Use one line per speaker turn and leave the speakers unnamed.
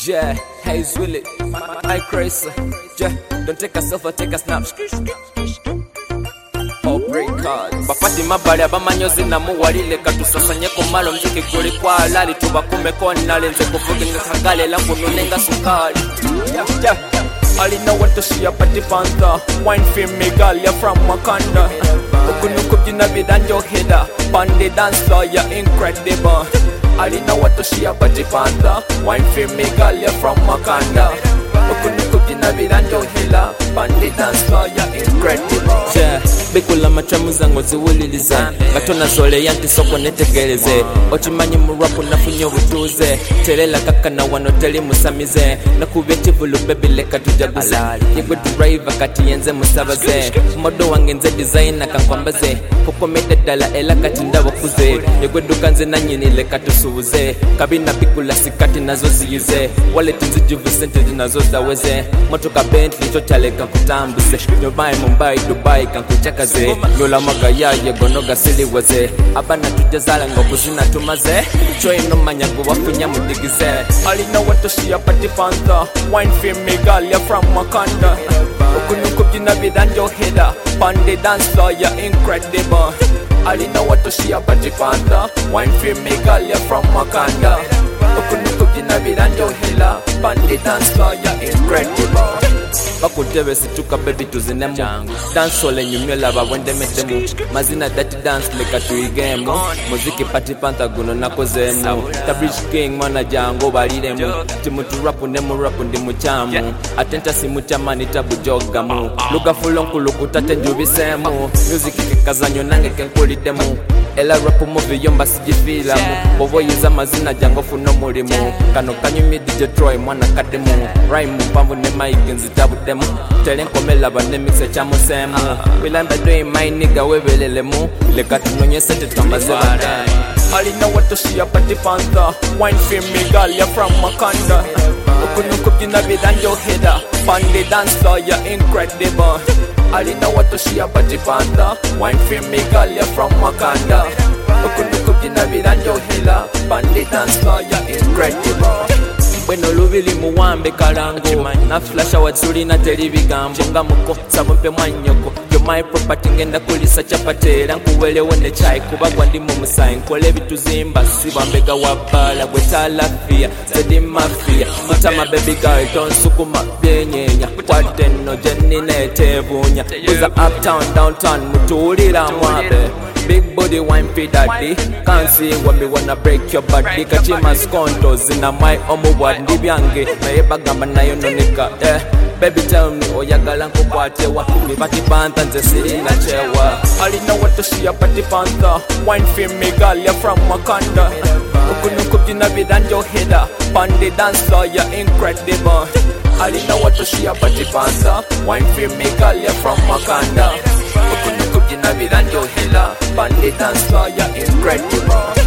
Yeah, Hayes Willie, my crazy. Yeah, don't take a selfie, take a snap. Bafati mabali abamanyozi namuwalile katusasanye kumalo mziki guli kwa lali tubakume kona lenze kuvuga kagale langu nunenga sukali. I know what to see up at the Panther. Wine film me girl, you're from Wakanda. Okunuku jina bidanjo hida. Pandi dance floor, you're incredible. I know what to see up at the Panther. Wine film me girl, you're from Wakanda. Okunuku jina bidanjo hida. Pandi dance floor, you're incredible. Yeah, bikula machamu zangu ziwuliliza. Gatona zole yanti soko netegereze. Ochimanyi murapu nafunyo butuze. Telela kaka na wanoteli musamize. Nakubeti vulu baby leka tujaguze. Yegwe driver kati yenze musabaze. Modo wange nze designer kankwambaze. Kokomete dala ela kati ndabakuze. Yegwe dukanze na nyini leka tusuuze. Kabina bikula sikati nazo ziyuze. Wale tunzijuvu sente nazo zaweze. Motoka Bentley chotale kankutambuze. Nyobai Mumbai Dubai kankuchakaze. Nyola maga yaye gonoga siliwaze. Abana tujazala ngokuzina tumaze. Choi no manyagu wafunya mudigize. I know what to see up at the Panther. Wine film me girl, you're from Wakanda. Okunuku jina bidanjo hida. Pandi dance floor, you're incredible. I know what to see up at the Panther. Wine film me girl, you're from Wakanda. Okunuku jina bidanjo hida. Pandi dance floor, you're incredible. Bakutebe situka baby tuzinemu. Dance ole nyumyola bawende metemu. Mazina dati dance leka tuigemu. Muziki pati Panther guno nakozemu. Tabrish king mana jango baliremu. Timutu rapu nemu rapu ndi muchamu. Atenta simu chamani tabu jogamu. Luga fulonku lukutate njubisemu. Music kikazanyo nange kenkulidemu. Ela rapu movie yomba sijifilamu. Bovo yuza mazina jango funo mulimu. Kano kanyumi DJ Troy mwana kademu. Rhyme mpambu ne maiki nzitabu demu. Telenko melaba ne mixe chamu semu. Wilamba doing my nigga webelelemu. Leka tunonye sete tambaze bademu. I know what to see up at the Panther. Wine film me girl, you're from Wakanda. Okunuku jina bidanjo hida. Pandi dance floor, you're incredible. I know what to see up at the Panther. Wine film me girl, you're from Wakanda. Okunuku jina bidanjo hida. Pandi dance floor, you're incredible. Bweno lubili muwambe kalango. Na flasha watsuli na televigambo. Nga muko, sabumpe mwanyoko. Yo my property ngenda kulisa chapatela. Nkuwele wende chai kubagwa ndi mumusayi. Nkole vitu zimba siba mbega wabala. Gweta lafia, zedi mafia. Mutama baby girl, tonsukuma byenyenya. Kwateno jeni netevunya. Buza uptown, downtown, mutulila mwabe. Big body wine for daddy. Can't see when me wanna break your body. Kachima skontos in a my omu wadi byange. Mayeba gamba na yononika. Baby tell me oyagala nkukwatewa. Mibati Panther nze sirina chewa. I know what to see up at the Panther. Wine film me girl, you're from Wakanda. Okunuku jina bidanjo hida. Pandi dance floor, you're incredible. I know what to see up at the Panther. Wine film me girl, you're from Wakanda. Okunuku jina bidanjo hida. Pandi dance floor, you're incredible.